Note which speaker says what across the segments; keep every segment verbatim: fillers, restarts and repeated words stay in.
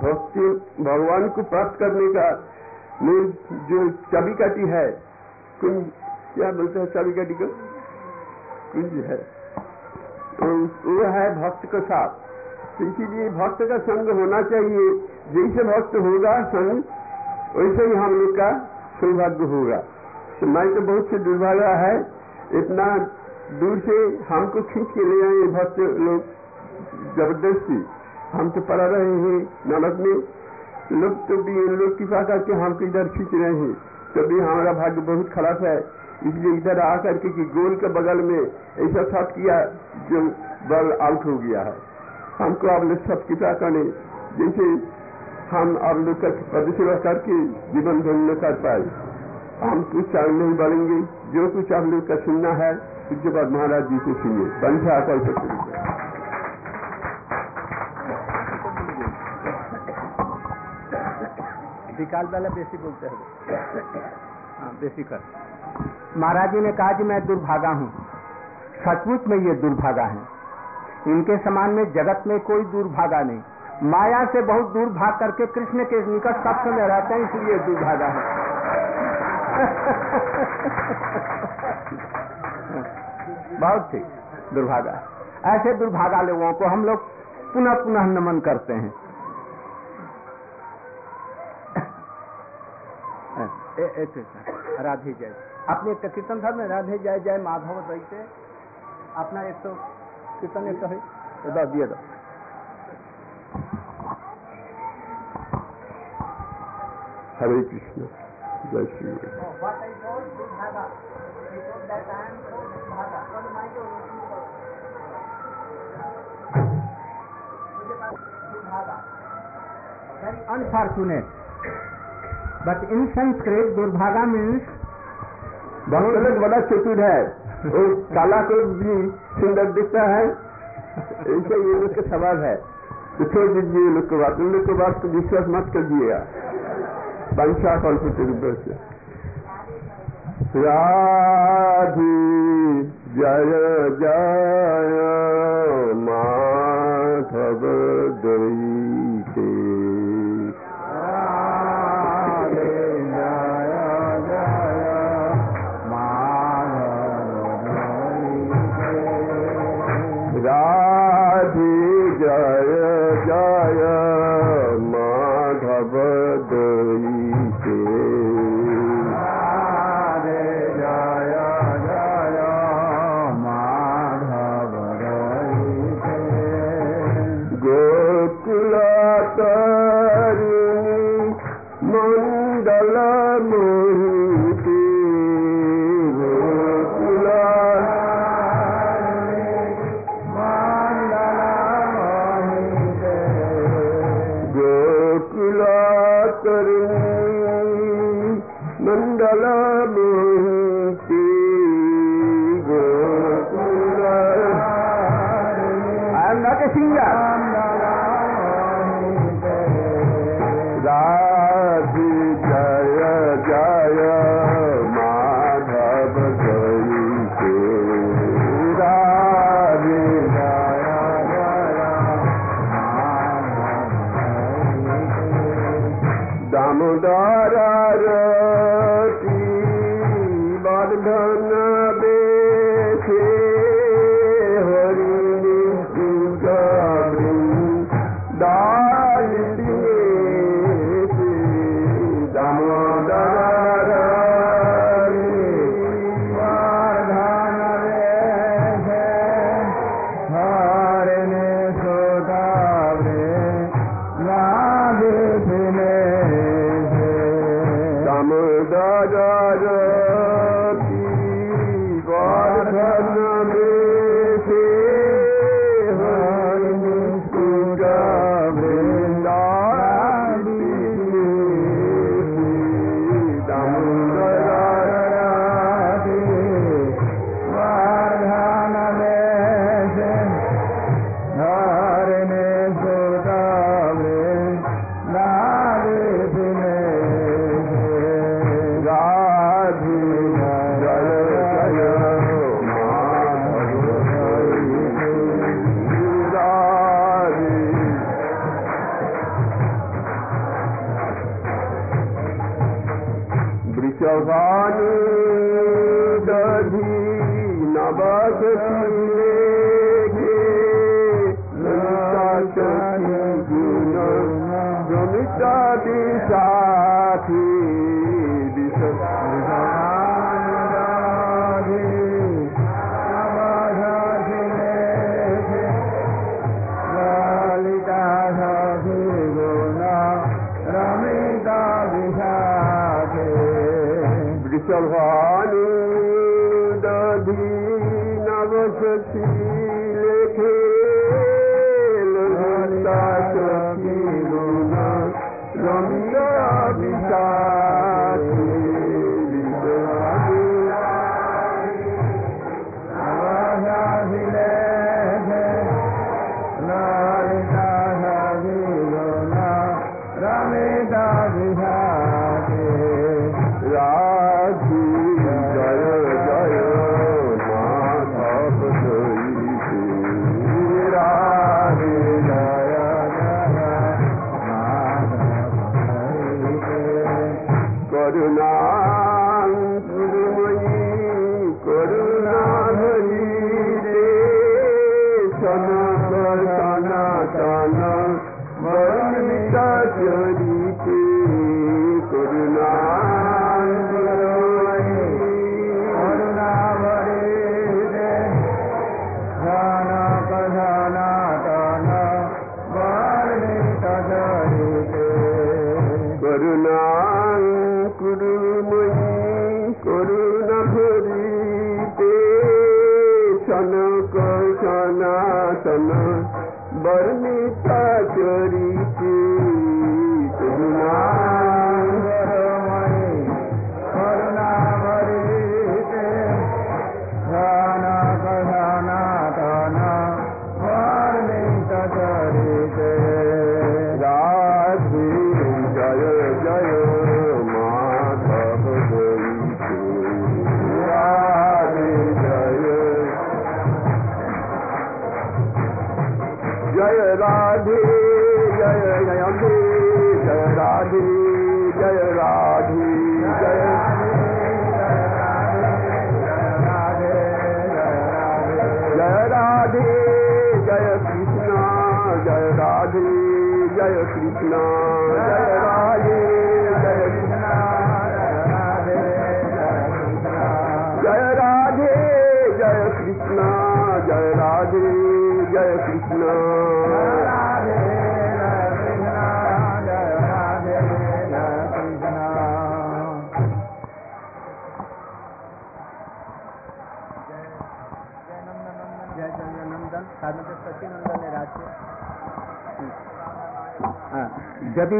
Speaker 1: भक्ति भगवान को प्राप्त करने का में जो चाबीकाठी है, कुंज क्या बोलते हैं चाबीकाठी को, कुंज है, तो वो है भक्त का साथ। तो इसीलिए भक्त का संग होना चाहिए। जैसे भक्त होगा संग, वैसे ही हम लोग का सौभाग्य होगा। तो मैं तो बहुत से दुर्भाग्य है, इतना दूर से हमको खींच के ले आए भक्त लोग जबरदस्ती। हम तो पड़ा रहे हैं नमक में, लोग तो भी लोग कृपा करके हमको इधर खींच रहे हैं। तो भी हमारा भाग्य बहुत खराब है, इसलिए इधर आकर के कि गोल के बगल में ऐसा शॉट किया जो बॉल आउट हो गया है। हमको आप लोग सब कृपा करें, जैसे हम आप लोग का पद सेवा करके जीवन धन्य कर पाए। हम कुछ आगे नहीं बढ़ेंगे, जो कुछ आप लोग का सुनना है पूज्य बाद महाराज जी से सुनिए। पंचा कर सकते
Speaker 2: विकाल वाला बेसी बोलते हैं, हाँ बेसी कर। महाराज जी ने कहा कि मैं दुर्भागा हूँ, सचमुच में ये दुर्भागा है। इनके समान में जगत में कोई दुर्भागा नहीं। माया से बहुत दूर भाग करके कृष्ण के निकट सब समय रहते हैं, इसलिए दुर्भागा है। बहुत ठीक, दुर्भागा। ऐसे दुर्भागा लोगों को हम लोग पुनः पुनः नमन करते हैं। ए, ए, ए, राधे जय। अपने एक कीर्तन था में राधे जय जय माधव रहते अपना एक तो कीर्तन एक तो है दो दिए दो।
Speaker 1: हरे कृष्ण जय Shri
Speaker 2: Very unfortunate, but in Sanskrit दुर्भागा means
Speaker 1: बहुत अलग बड़ा चतुर है, वो काला को भी सुंदर दिखता है। ऐसे ये लोग का सवाल है, तो छोड़ दीजिए लोग को बात, उन लोग को बात को विश्वास मत करिएगा। पंचा कल्पित से राधे जय जय माधव दईते राधे जय जय माधव दईते
Speaker 2: राधे जय जय माधव दईते
Speaker 1: गोकुल तारिणी मंडल मोहिते गोकुल मंडल मोहिते Gokul. I am not a singer. Radhe जय जय माधव दईते राधे जय जय दामोदर वर्धन बेचे हरि दाल दामोदर वर्धन बेचे हरि सोदावे दामोदर वर्धन लेखे ललिता सखी गुण रमिता विशाखी वृषभानु दधी नवसखी लेखे ललिता सखी गुण रमिता विशाखी वर्णिता चरिते करुणामयी करुणामरीते ध्यान कथनातन वर्णिता चरिते राधे जय जय माधव गीते राधे जय जय राधे जय जय अम्बे जय राधे जय राधे जय जय राधे जय कृष्णा जय राधे जय कृष्णा जय राधे जय कृष्णा जय राधे जय कृष्णा जय राधे जय कृष्णा
Speaker 2: यदि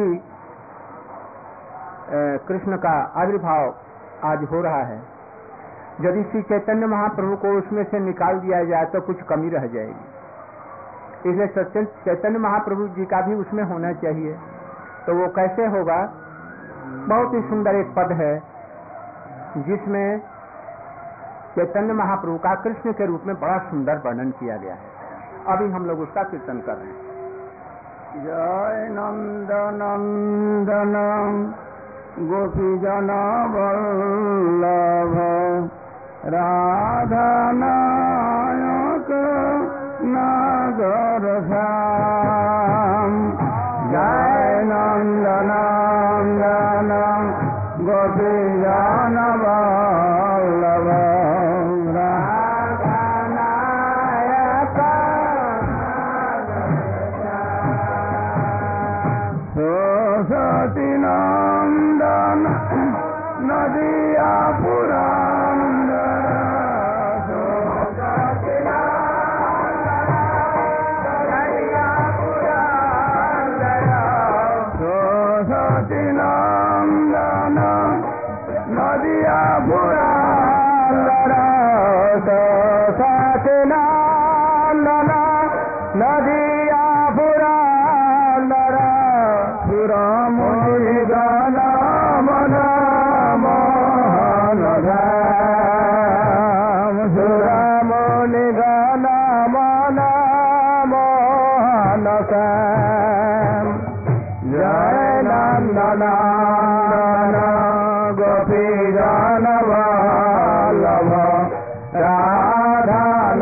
Speaker 2: कृष्ण का आविर्भाव आज हो रहा है, यदि श्री चैतन्य महाप्रभु को उसमें से निकाल दिया जाए तो कुछ कमी रह जाएगी। इसलिए सत्य चैतन्य महाप्रभु जी का भी उसमें होना चाहिए। तो वो कैसे होगा? बहुत ही सुंदर एक पद है जिसमें चैतन्य महाप्रभु का कृष्ण के रूप में बड़ा सुंदर वर्णन किया गया है। अभी हम लोग उसका कीर्तन कर रहे हैं।
Speaker 1: जय नंद नंदन गोपी जन वल्लभ राधा नायक नागर श्याम। जय नंद नंदन गोपी जन वल्लभ राधा नायक सरस्वती नंदन नदिया पुरंदर सरस्वती नंदन नदिया पुरंदर सरस्वती नंदन नदिया पुरंदर सुरमुनि गान मन मोहन धाम सुरमुनि गान मन मोहन श्याम। जय नंदन गोपी जन वल्लभ राधा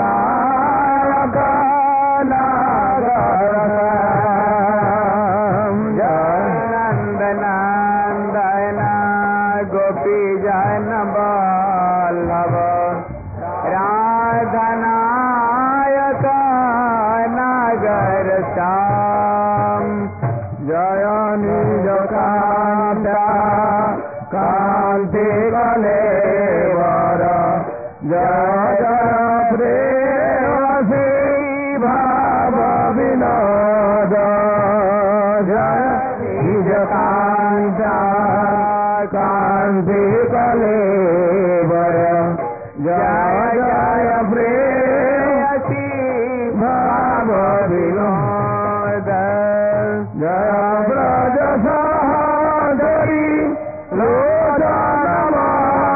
Speaker 2: प्रेयसी भाव विनोद जय निज कांता कांति कलेवर जय जय प्रेयसी भाव विनोद जय ब्रज सहोदरी लोचन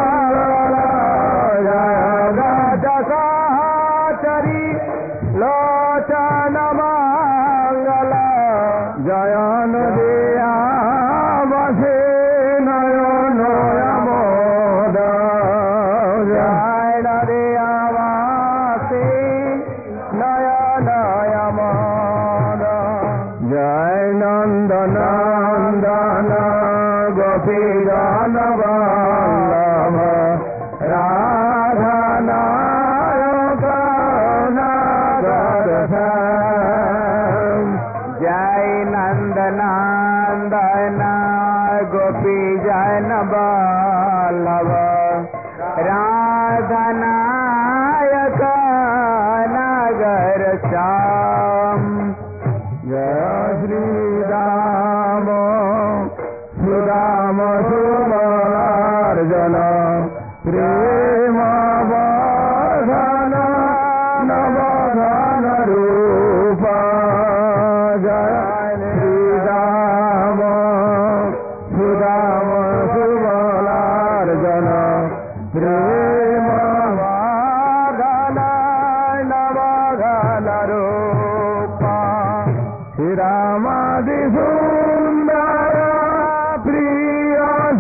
Speaker 2: जय ब्रज सहोदरी लोचन मंगल जय नदिया बसे नयन मोद जय नदिया बसे नयन मोद जय नंद नंदन गोपी गान वल्लभ राधा नायक नगर श्याम जय नंद नंदन गोपी जन वल्लभ राधा नायक नगर श्याम जय श्री राम सुदाम सुमलार्जन प्रेम वर्धन नवधन रूप जय श्री राम सुदाम सुमलार्जन प्रेम वर्धन नवधन रूप श्री रामादि सुंदर प्रिय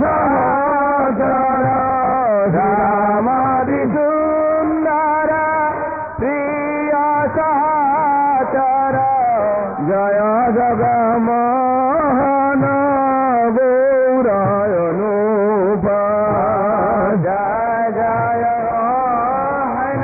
Speaker 2: सहचर रामादि सुंदर प्रिय सहचर जय जगमोहन गौरायनूप जय जय मोहन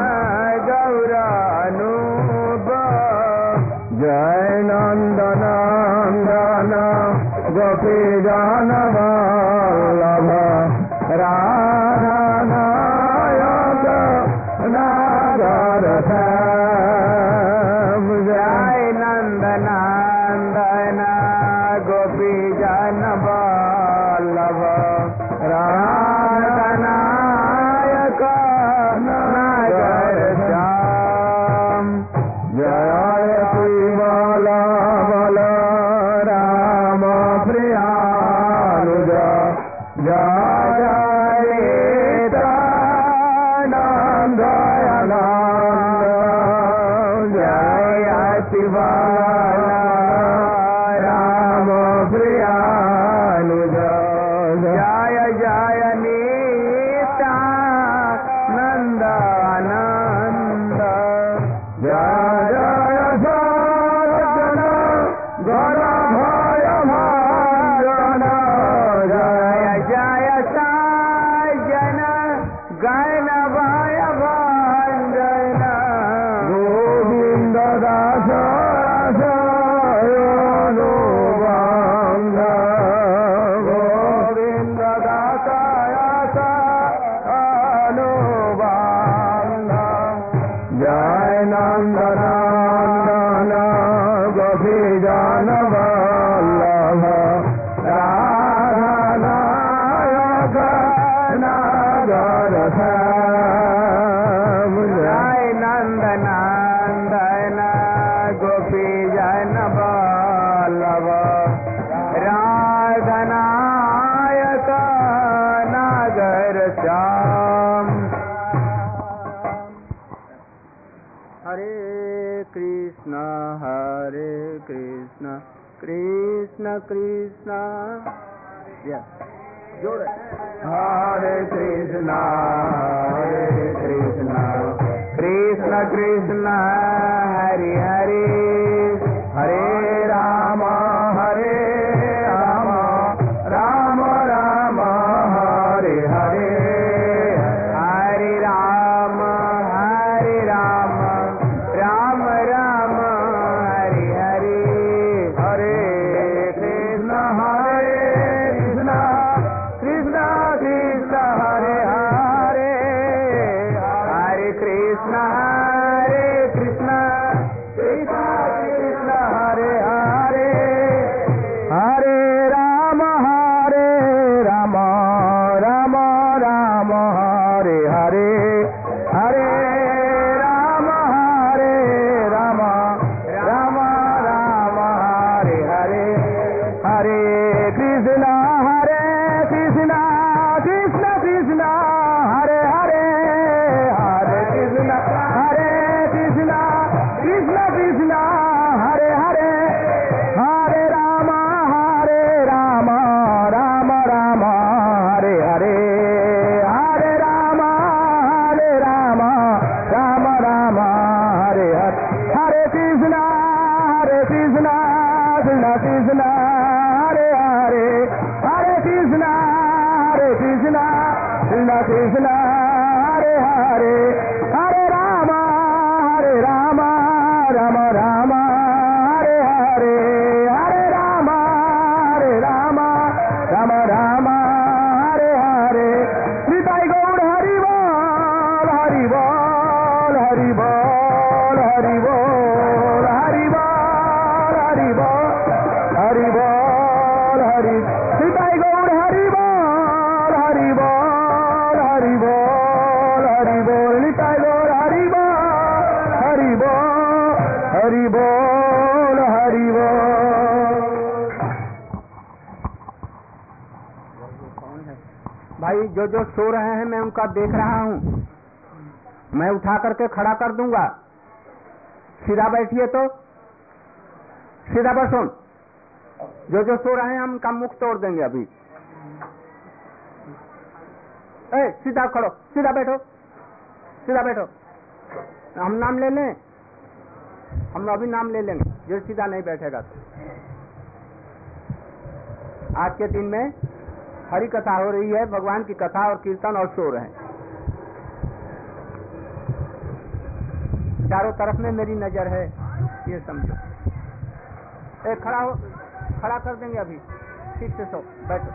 Speaker 2: गौरानूप जय नंद नंदन गोपी जन वल्लभ राधा नायक नगर श्याम जय नंद नंदन गोपी जन वल्लभ राधा नायक नगर श्याम जय शिवल बल राम प्रियानुज जय जय नंद जय शिवल राम प्रियानुज जय जय नीता नंद आनंद जय जय सज्जन गण भय भाजन जय जय सज्जन गण भय भाजन गोविंद दास अनुबंध गोविंद दास अनुबंध जय नंद नंदन गोपी जन वल्लभ राधा नायक नगर श्याम जय नंद नंदन गोपी जन वल्लभ राधा नायक नगर श्याम हरे कृष्ण हरे कृष्ण कृष्ण कृष्ण जोड़ हरे कृष्ण हरे कृष्ण कृष्ण कृष्ण हरे हरे हरे राम हरे राम राम राम हरे हरे हरे राम हरे राम राम राम हरे हरे हरे कृष्ण हरे कृष्ण कृष्ण कृष्ण हरे हरे हरे कृष्ण हरे कृष्ण कृष्ण कृष्ण हरे हरे हरे राम हरे राम राम राम हरे हरे हरे राम हरे राम राम राम हरे हरे हरे कृष्ण हरे कृष्ण कृष्ण कृष्ण हरे हरे हरे कृष्ण हरे कृष्ण कृष्ण कृष्ण हरे हरे हरे राम हरे राम राम राम हरे हरे हरे राम हरे राम राम राम हरे हरे हरे कृष्ण हरे कृष्ण कृष्ण कृष्ण हरे हरे हरे कृष्ण हरे कृष्ण कृष्ण कृष्ण हरे हरे हरे राम हरे राम राम राम हरे हरे हरे राम हरे राम राम राम हरे हरे निताई गौर हरि बोल हरि बोल हरि बोल हरि बोल हरि बोल हरि बोल हरि बोल हरि निताई गौर हरि बोल हरि बोल हरि बोल हरि बोल निताई गौर हरि बोल हरि बोल हरि बोल हरि बोल। भाई जो जो सो रहे हैं मैं उनका देख रहा हूँ, मैं उठा करके खड़ा कर दूंगा। सीधा बैठिए तो सीधा पर सुन, जो जो सो रहे हैं हम उनका मुख तोड़ देंगे अभी। ए, सीधा खड़ो, सीधा बैठो, सीधा बैठो। हम नाम ले लें, हम अभी नाम ले लेंगे जो सीधा नहीं बैठेगा तो। आज के दिन में हरि कथा हो रही है, भगवान की कथा और कीर्तन और सो रहे हैं। चारों तरफ में मेरी नजर है, ये समझो। ए, खड़ा हो, खड़ा कर देंगे अभी, ठीक से सो बैठो।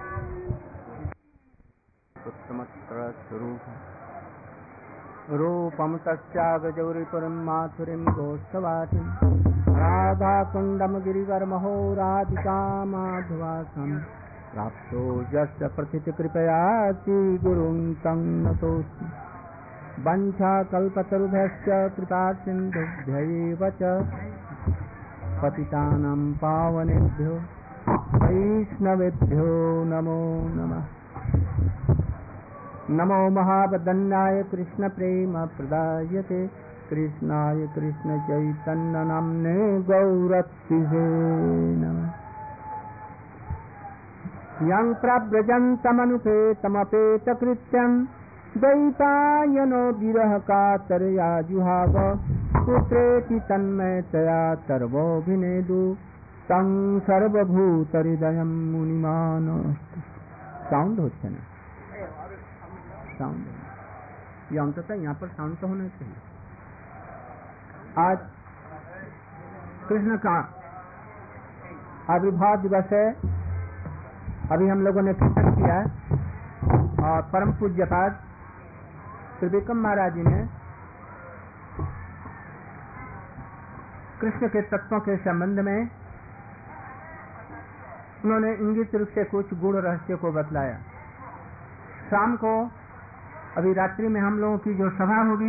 Speaker 2: रूपम तस्यागजौरिपुरं माथुरीं गोष्ठवाटिं राधाकुण्डं गिरिवर्महो राधिका माधवासं प्राप्तो यस्य प्रतिकृपयाति गुरुं तं नतोऽस्मि। वञ्चाकल्पतरुभ्यश्च कृपासिन्धुभ्यैव च पतितानां पावनेभ्यो वैष्णवेभ्यो नमो नमः। नमो महावदन्याय कृष्ण प्रेम प्रदायते कृष्णाय कृष्ण चैतन्य नाम्ने गौरक्षिसे नमः। यं प्रव्रजन्तमनुपेतमपेतकृत्यं द्वैपायनो विरह कातरया जुहाव पुत्रेति तन्मयतया सर्वोऽभिनेदु तं सर्वभूतहृदयं मुनिमानस्तु। साउंड होता है, साउंड ये अंततः यहाँ पर साउंड तो होना चाहिए। आज कृष्ण का आविर्भाव दिवस है। अभी हम लोगों ने कीर्तन किया और परम पूज्यपाद त्रिविक्रम महाराज जी ने कृष्ण के तत्वों के संबंध में उन्होंने इंगित रूप से कुछ गुण रहस्य को बतलाया। शाम को अभी रात्रि में हम लोगों की जो सभा होगी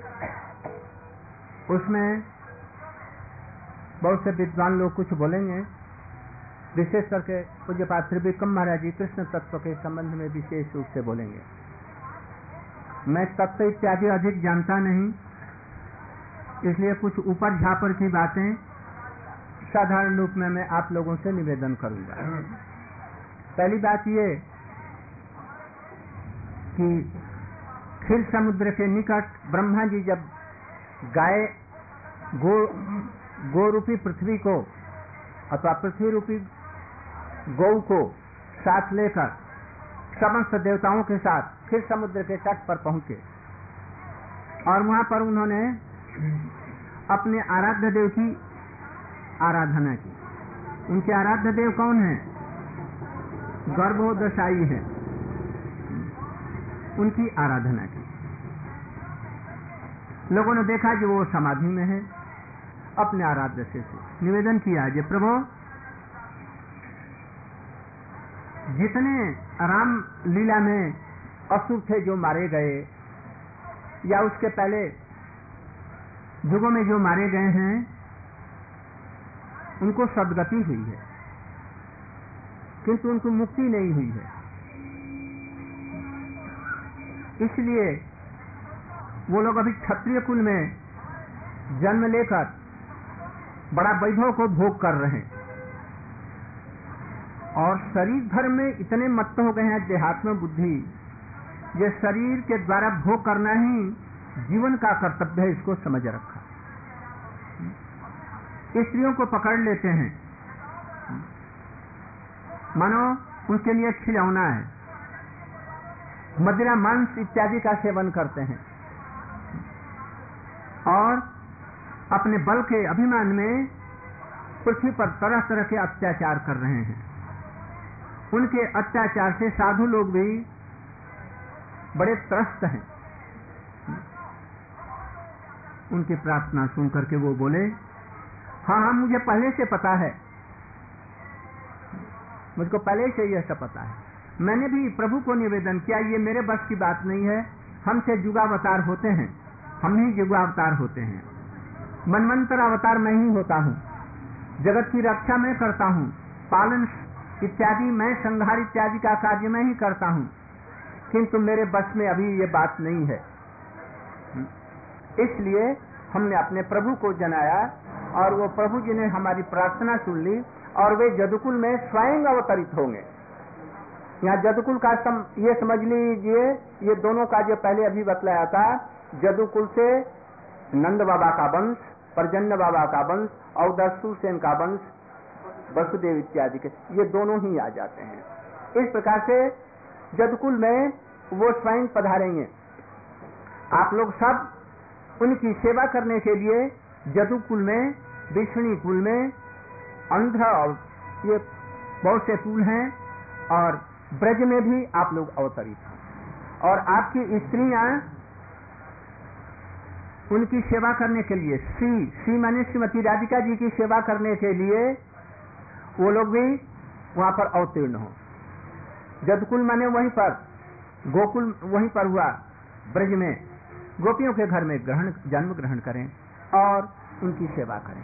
Speaker 2: उसमें बहुत से विद्वान लोग कुछ बोलेंगे। विशेष करके पूज्यपाद त्रिविक्रम महाराज जी कृष्ण तत्व के संबंध में विशेष रूप से बोलेंगे। मैं तत्व इत्यादि अधिक जानता नहीं, इसलिए कुछ ऊपर झापर की बातें साधारण रूप में मैं आप लोगों से निवेदन करूंगा। पहली बात ये कि क्षीर समुद्र के निकट ब्रह्मा जी जब गाय गो गो रूपी पृथ्वी को अथवा पृथ्वी रूपी गौ को साथ लेकर समस्त देवताओं के साथ क्षीर समुद्र के तट पर पहुंचे और वहां पर उन्होंने अपने आराध्य देव की आराधना की। उनके आराध्य देव कौन है? गर्भोदशाई है, उनकी आराधना की। लोगों ने देखा कि वो समाधि में है, अपने आराध्य से निवेदन किया जे प्रभु जितने राम लीला में असुर थे जो मारे गए या उसके पहले युगों में जो मारे गए हैं उनको सदगति हुई है, किंतु उनको मुक्ति नहीं हुई है। इसलिए वो लोग अभी क्षत्रिय कुल में जन्म लेकर बड़ा वैभव को भोग कर रहे हैं और शरीर धर्म में इतने मत्त हो गए हैं देहात्म बुद्धि, ये शरीर के द्वारा भोग करना ही जीवन का कर्तव्य है, इसको समझ रखा। स्त्रियों को पकड़ लेते हैं, मानो उनके लिए खिलौना है, मदिरा मांस इत्यादि का सेवन करते हैं और अपने बल के अभिमान में पृथ्वी पर तरह तरह के अत्याचार कर रहे हैं। उनके अत्याचार से साधु लोग भी बड़े त्रस्त हैं। उनकी प्रार्थना सुन करके वो बोले, हाँ हाँ मुझे पहले से पता है, मुझको पहले से यह सब पता है। मैंने भी प्रभु को निवेदन किया, ये मेरे बस की बात नहीं है, हमसे युगावतार होते हैं, हम ही युगावतार होते हैं। मनवंतर अवतार मैं ही होता हूँ, जगत की रक्षा मैं करता हूँ, पालन इत्यादि मैं, संहार इत्यादि का कार्य मैं ही करता हूँ, किंतु मेरे बस में अभी ये बात नहीं है। इसलिए हमने अपने प्रभु को जनाया और वो प्रभु जी ने हमारी प्रार्थना सुन ली और वे जदुकुल में स्वयं अवतरित होंगे। यहाँ जदुकुल का सम, ये समझ लीजिए, ये दोनों का जो पहले अभी बतलाया था, जदुकुल से नंद बाबा का वंश, परजन्य बाबा का वंश और दशसूरसेन का वंश, वसुदेव इत्यादि के, ये दोनों ही आ जाते हैं। इस प्रकार से जदुकुल में वो स्वयं पधारेंगे। आप लोग सब उनकी सेवा करने के लिए जदुकुल में, विष्णु कुल में, अंध्र और ये बहुत से कुल हैं और ब्रज में भी आप लोग अवतरित हैं और आपकी स्त्रियां उनकी सेवा करने के लिए, श्री श्री माने श्रीमती राधिका जी की सेवा करने के लिए वो लोग भी वहां पर अवतीर्ण हो। जदकुल माने वहीं पर, गोकुल वहीं पर हुआ, ब्रज में गोपियों के घर में ग्रहण जन्म ग्रहण करें और उनकी सेवा करें।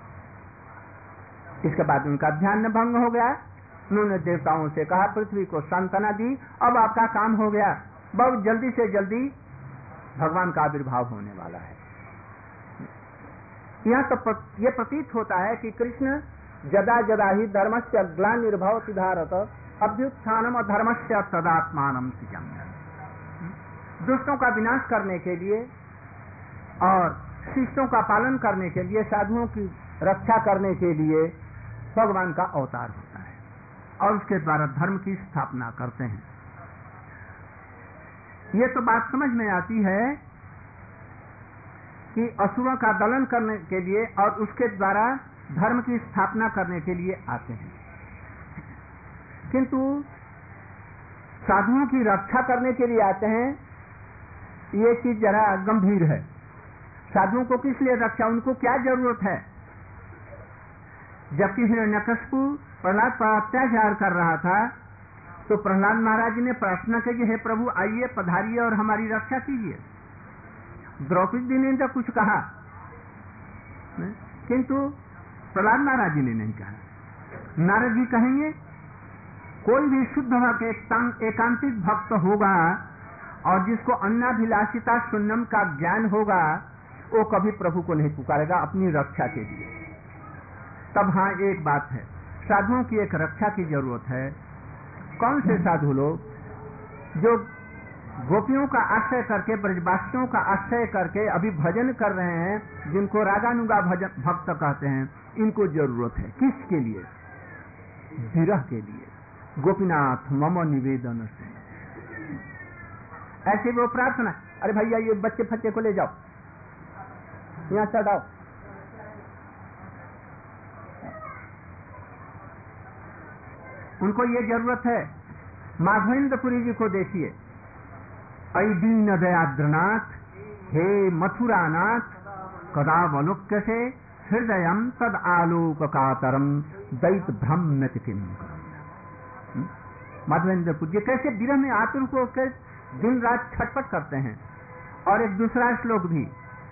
Speaker 2: इसके बाद उनका ध्यान भंग हो गया, उन्होंने देवताओं से कहा, पृथ्वी को सांत्वना दी, अब आपका काम हो गया, बहुत जल्दी से जल्दी भगवान का आविर्भाव होने वाला है। यहाँ तो ये प्रतीत होता है कि कृष्ण जदा जदा ही धर्मस्य ग्लानिर्भवति भारत अभ्युत्थानम अधर्मस्य तदात्मानं सृजन्ति। दुष्टों का विनाश करने के लिए और शिष्टों का पालन करने के लिए, साधुओं की रक्षा करने के लिए भगवान का अवतार होता है और उसके द्वारा धर्म की स्थापना करते हैं। ये तो बात समझ में आती है कि असुरों का दलन करने के लिए और उसके द्वारा धर्म की स्थापना करने के लिए आते हैं, किंतु साधुओं की रक्षा करने के लिए आते हैं, ये चीज जरा गंभीर है। साधुओं को किस लिए रक्षा, उनको क्या जरूरत है? जबकि हिरण्यकशिपु प्रहलाद पर अत्याचार कर रहा था तो प्रहलाद महाराज ने प्रार्थना की, हे प्रभु आइए पधारिए और हमारी रक्षा कीजिए। द्रौपदी ने तो कुछ कहा, किंतु प्रहलाद महाराज जी ने नहीं कहा। नारद जी कहेंगे, कोई भी शुद्ध भक्त एकांतिक भक्त होगा और जिसको अन्नाभिलाषिता शून्यम का ज्ञान होगा, वो कभी प्रभु को नहीं पुकारेगा अपनी रक्षा के लिए। तब हाँ एक बात है, साधुओं की एक रक्षा की जरूरत है। कौन से साधु लोग जो गोपियों का आश्रय करके, ब्रजवासियों का आश्रय करके अभी भजन कर रहे हैं, जिनको रागानुगा भजन भक्त कहते हैं, इनको जरूरत है। किसके लिए? विरह के लिए। गोपीनाथ मम निवेदन से, ऐसे वो प्रार्थना, अरे भैया ये बच्चे फच्चे को ले जाओ, यहाँ चढ़ाओ, उनको ये जरूरत है। माधवेंद्रपुरी जी को देखिए, ऐ दीन दयाद्रनाथ हे मथुरानाथ कदावलोक्यसे हृदयम तद आलोक कातरम दैत भ्रम किम। माधवेंद्र पूज्य कैसे विरह में आतुर को के दिन रात छटपट करते हैं। और एक दूसरा श्लोक भी,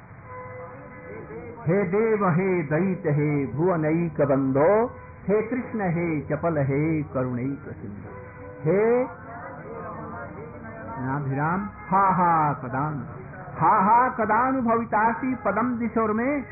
Speaker 2: हे देव हे दैत हे भुवनैक बंधो हे कृष्ण हे चपल हे करुणैक सिंधु। हे नाभिराम हा हा कदान हा हा कदानुभवितासी पदम दिशोर में।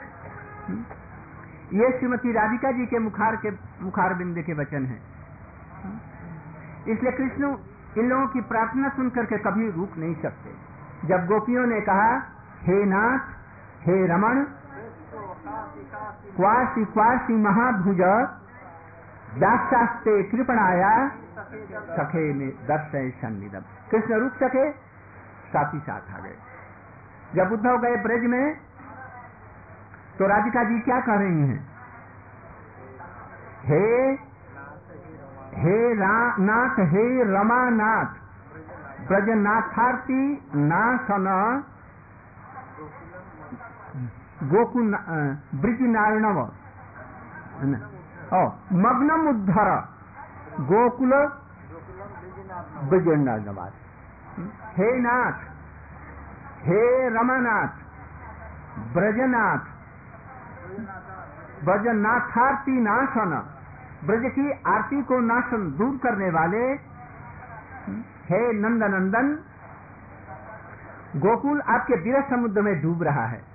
Speaker 2: ये श्रीमती राधिका जी के मुखार के मुखार बिंद के वचन हैं। इसलिए कृष्ण इन लोगों की प्रार्थना सुनकर के कभी रुक नहीं सकते। जब गोपियों ने कहा हे नाथ हे रमण क्वासी क्वासी महाभुज दाक्षास्ते कृपणाया सखे में दर्शय सन्निधम, कृष्ण रुक सके, साथ ही साथ आ गए। जब उद्धव गए ब्रज में तो राधिका जी क्या कह रही हैं? हे हे नाथ हे रमानाथ ब्रजनाथार्थी नासन गोकुल ब्रज नारणव मग्नम उद्धर गोकुल ब्रज नारणवास। हे नाथ हे रमानाथ ब्रजनाथ ब्रजनाथार्थी नाशन, ब्रज की आरती को नाशन दूर करने वाले हे नंदनंदन, गोकुल आपके विरह समुद्र में डूब रहा है,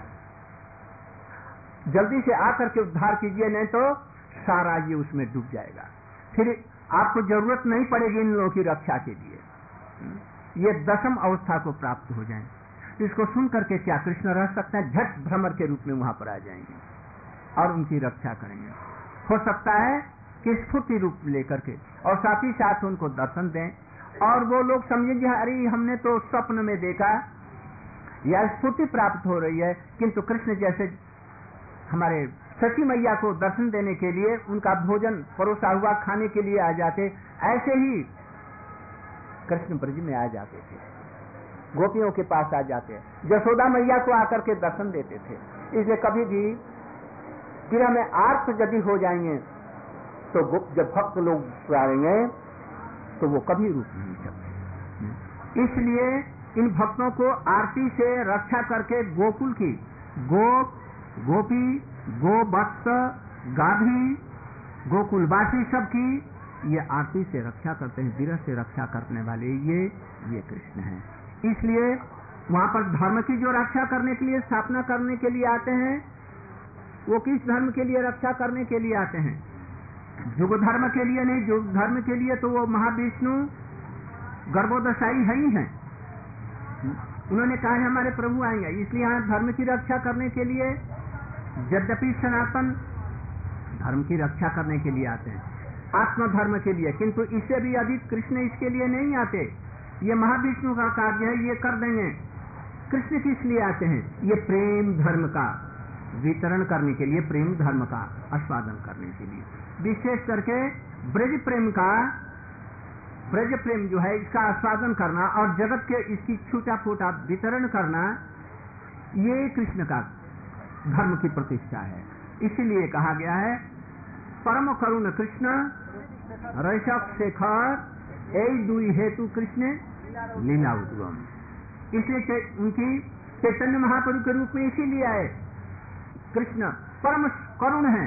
Speaker 2: जल्दी से आकर के उद्धार कीजिए, नहीं तो सारा ये उसमें डूब जाएगा। फिर आपको जरूरत नहीं पड़ेगी इन लोगों की रक्षा के लिए। ये दशम अवस्था को प्राप्त हो जाए। इसको सुन करके क्या कृष्ण रह सकते हैं? झट भ्रमर के रूप में वहां पर आ जाएंगे और उनकी रक्षा करेंगे। हो सकता है कि स्फूर्ति रूप लेकर के, और साथ ही साथ उनको दर्शन दें और वो लोग समझेंगे अरे हमने तो स्वप्न में देखा, या स्फूर्ति प्राप्त हो रही है। किंतु कृष्ण जैसे हमारे सची मैया को दर्शन देने के लिए उनका भोजन परोसा हुआ खाने के लिए आ जाते, ऐसे ही कृष्ण ब्रज में आ जाते थे, गोपियों के पास आ जाते, यशोदा मैया को आकर के दर्शन देते थे। इसलिए कभी भी विरह में आर्त यदि हो जाएंगे तो जब भक्त लोग आएंगे तो वो कभी रुक नहीं सकते। इसलिए इन भक्तों को आरती से रक्षा करके गोकुल की गोप गोपी गोवत्स गाभी गोकुलवासी सबकी ये आरती से रक्षा करते हैं, विरह से रक्षा करने वाले ये ये कृष्ण हैं। इसलिए वहां पर धर्म की जो रक्षा करने के लिए स्थापना करने के लिए आते हैं, वो किस धर्म के लिए रक्षा करने के लिए आते हैं? युग धर्म के लिए नहीं, युग धर्म के लिए तो वो महाविष्णु गर्भोदशाई है ही हैं। उन्होंने कहा है हमारे प्रभु आएंगे, इसलिए यहाँ धर्म की रक्षा करने के लिए, यद्यपि सनातन धर्म की रक्षा करने के लिए आते हैं, आत्म धर्म के लिए, किंतु इससे भी अधिक कृष्ण इसके लिए नहीं आते। ये महाविष्णु का कार्य है, ये कर देंगे। कृष्ण किस लिए आते हैं? ये प्रेम धर्म का वितरण करने के लिए, प्रेम धर्म का आस्वादन करने के लिए, विशेष करके ब्रज प्रेम का, ब्रज प्रेम जो है इसका आस्वादन करना और जगत के इसकी छूटा फूटा वितरण करना, ये कृष्ण का धर्म की प्रतिष्ठा है। इसीलिए कहा गया है परम करुण कृष्ण रैषक शेखर ए दुई हेतु कृष्ण लीला उद्गम। इसलिए उनकी चैतन्य महाप्रभु के रूप में इसीलिए आए। कृष्ण परम करुण है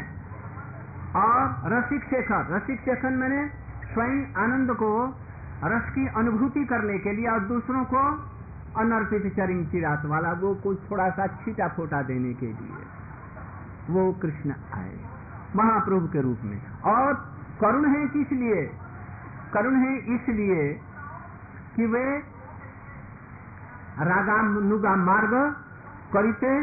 Speaker 2: और रसिक शेखर, रसिक शेखर मैंने स्वयं आनंद को, रस की अनुभूति करने के लिए और दूसरों को अनर्पित चरिंग चिरात वाला, वो कुछ थोड़ा सा छीटा फोटा देने के लिए वो कृष्ण आए महाप्रभु के रूप में। और करुण है किस लिए? करुण है इसलिए कि वे रागानुगा मार्ग करिते,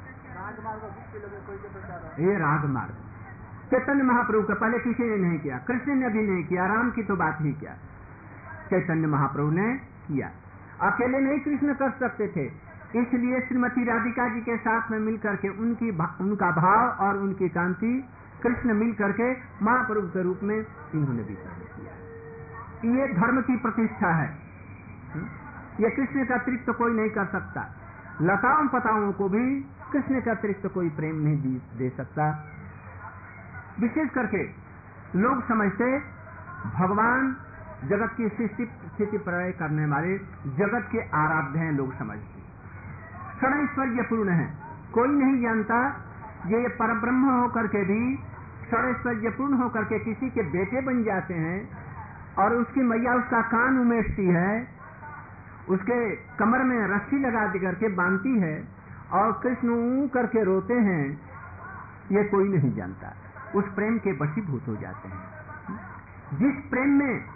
Speaker 2: ये राग मार्ग चैतन्य महाप्रभु का पहले किसी ने नहीं किया, कृष्ण ने भी नहीं किया, राम की तो बात ही क्या, चैतन्य महाप्रभु ने किया। अकेले नहीं कृष्ण कर सकते थे, इसलिए श्रीमती राधिका जी के साथ में मिलकर के उनकी उनका भाव और उनकी कांति कृष्ण मिल करके महाप्रभु के रूप में इन्होंने भी किया। ये धर्म की प्रतिष्ठा है, ये कृष्ण का अतिरिक्त तो कोई नहीं कर सकता। लताओं पताओं को भी कृष्ण के अतिरिक्त कोई प्रेम नहीं दे सकता। विशेष करके लोग समझते भगवान जगत की सृष्टि स्थिति प्रलय करने वाले जगत के आराध्य हैं, लोग समझते षडैश्वर्य पूर्ण है। कोई नहीं जानता ये परब्रह्म होकर के भी षडैश्वर्य पूर्ण होकर के किसी के बेटे बन जाते हैं और उसकी मैया उसका कान उमेशती है, उसके कमर में रस्सी लगा दे करके बांधती है और कृष्ण ऊ करके रोते हैं, ये कोई नहीं जानता। उस प्रेम के वशीभूत हो जाते हैं। जिस प्रेम में